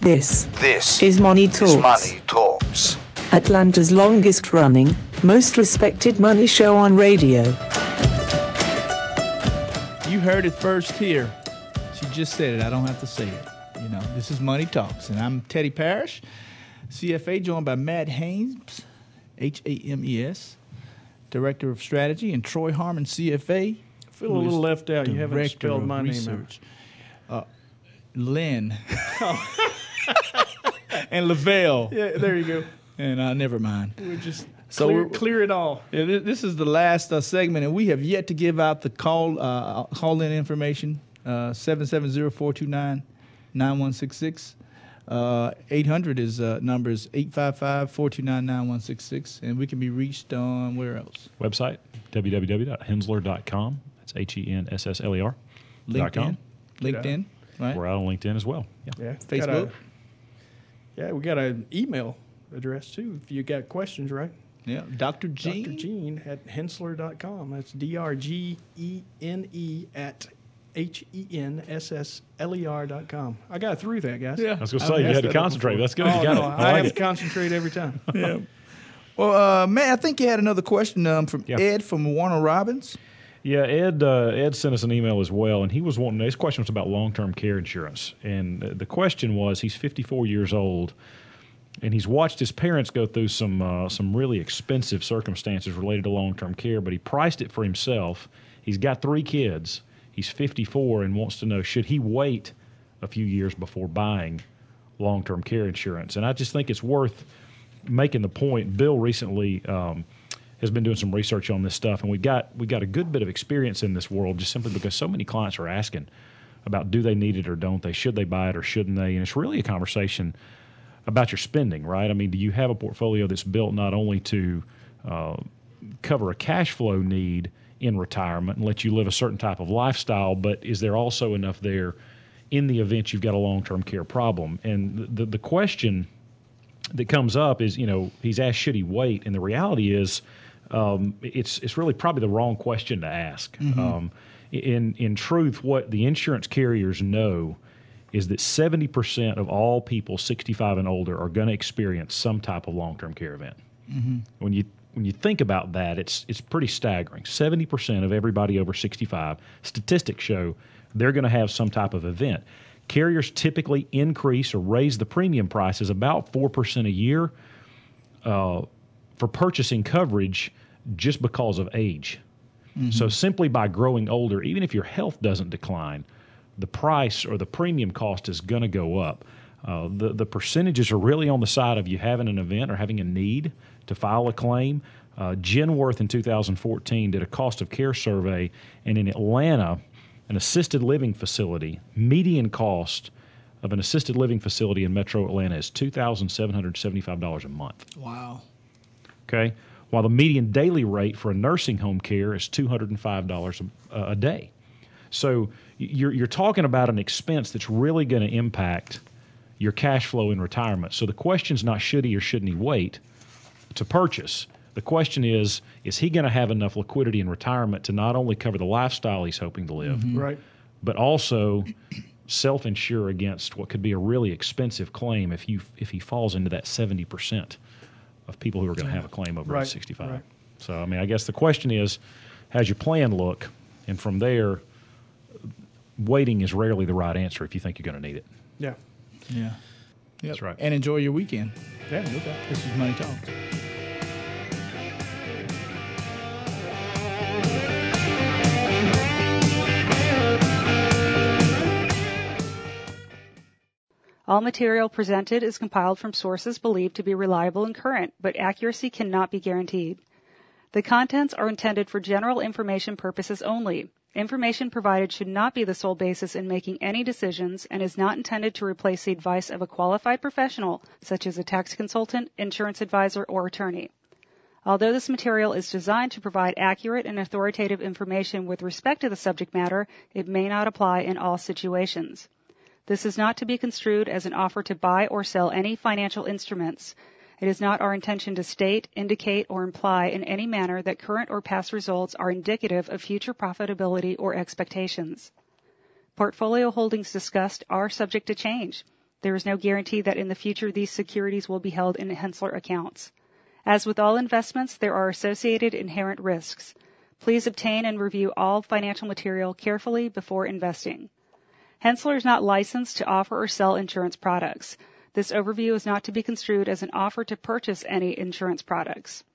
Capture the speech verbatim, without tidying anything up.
This, This is Money Talks. is Money Talks. Atlanta's longest running, most respected money show on radio. You heard it first here. She just said it. I don't have to say it. You know, this is Money Talks, and I'm Teddy Parrish, C F A, joined by Matt Hames, H A M E S, Director of Strategy, and Troy Harmon, C F A. I feel a little left out. You haven't Director spelled of my Research. name out. Uh, Lynn. And Lavelle. Yeah, there you go. And uh, never mind. We're just So clear, we're- clear it all. Yeah, thi- this is the last uh, segment, and we have yet to give out the call uh, call-in information, uh, seven seven zero, four two nine, nine one six six. Uh, eight hundred is uh, numbers eight five five, four two nine, nine one six six, and we can be reached on where else? Website, w w w dot hensler dot com. That's H E N S S L E R. dot LinkedIn. com. LinkedIn, right? We're out on LinkedIn as well. Yeah. Yeah, Facebook. got a- yeah, we got an email address too. If you got questions, right? Yeah, Doctor Gene. Doctor Gene at hensler dot com. That's D R G E N E at H E N S S L E R dot com. I got through that, guys. Yeah. I was going to I say, you messed had to that up concentrate. before. That's good. Oh, you got no, it. I, I like have it. to concentrate every time. Yeah. Well, uh, Matt, I think you had another question um, from Yeah. Ed from Warner Robins. Yeah, Ed uh, Ed sent us an email as well, and he was wanting, his question was about long-term care insurance. And uh, the question was, he's fifty-four years old, and he's watched his parents go through some uh, some really expensive circumstances related to long-term care, but he priced it for himself. He's got three kids. He's fifty-four and wants to know, should he wait a few years before buying long-term care insurance? And I just think it's worth making the point. Bill recently um, has been doing some research on this stuff, and we got we got a good bit of experience in this world just simply because so many clients are asking about, do they need it or don't they? Should they buy it or shouldn't they? And it's really a conversation about your spending, right? I mean, do you have a portfolio that's built not only to uh, cover a cash flow need in retirement and let you live a certain type of lifestyle, but is there also enough there in the event you've got a long-term care problem? And the the question that comes up is, you know, he's asked, should he wait? And the reality is, um, it's it's really probably the wrong question to ask. Mm-hmm. Um, in in truth, what the insurance carriers know is that seventy percent of all people sixty-five and older are going to experience some type of long-term care event. Mm-hmm. When you when you think about that, it's it's pretty staggering. seventy percent of everybody over sixty-five, statistics show they're going to have some type of event. Carriers typically increase or raise the premium prices about four percent a year uh, for purchasing coverage just because of age. Mm-hmm. So simply by growing older, even if your health doesn't decline, the price or the premium cost is going to go up. Uh, the, the percentages are really on the side of you having an event or having a need to file a claim. Uh, Genworth in two thousand fourteen did a cost of care survey, and in Atlanta, an assisted living facility, median cost of an assisted living facility in metro Atlanta is two thousand seven hundred seventy-five dollars a month. Wow. Okay? While the median daily rate for a nursing home care is two hundred five dollars a, a day. So you're, you're talking about an expense that's really going to impact your cash flow in retirement. So the question's not should he or shouldn't he wait to purchase. The question is, is he going to have enough liquidity in retirement to not only cover the lifestyle he's hoping to live, Mm-hmm. Right. but also self-insure against what could be a really expensive claim if you if he falls into that seventy percent of people who are going to have a claim over Right, age sixty-five. right. So, I mean, I guess the question is, how's your plan look? And from there, waiting is rarely the right answer if you think you're going to need it. Yeah. Yeah. Yep. That's right. And enjoy your weekend. Yeah, no doubt. This is Money Talks. All material presented is compiled from sources believed to be reliable and current, but accuracy cannot be guaranteed. The contents are intended for general information purposes only. Information provided should not be the sole basis in making any decisions and is not intended to replace the advice of a qualified professional, such as a tax consultant, insurance advisor, or attorney. Although this material is designed to provide accurate and authoritative information with respect to the subject matter, it may not apply in all situations. This is not to be construed as an offer to buy or sell any financial instruments. It is not our intention to state, indicate, or imply in any manner that current or past results are indicative of future profitability or expectations. Portfolio holdings discussed are subject to change. There is no guarantee that in the future these securities will be held in Henssler accounts. As with all investments, there are associated inherent risks. Please obtain and review all financial material carefully before investing. Henssler is not licensed to offer or sell insurance products. This overview is not to be construed as an offer to purchase any insurance products.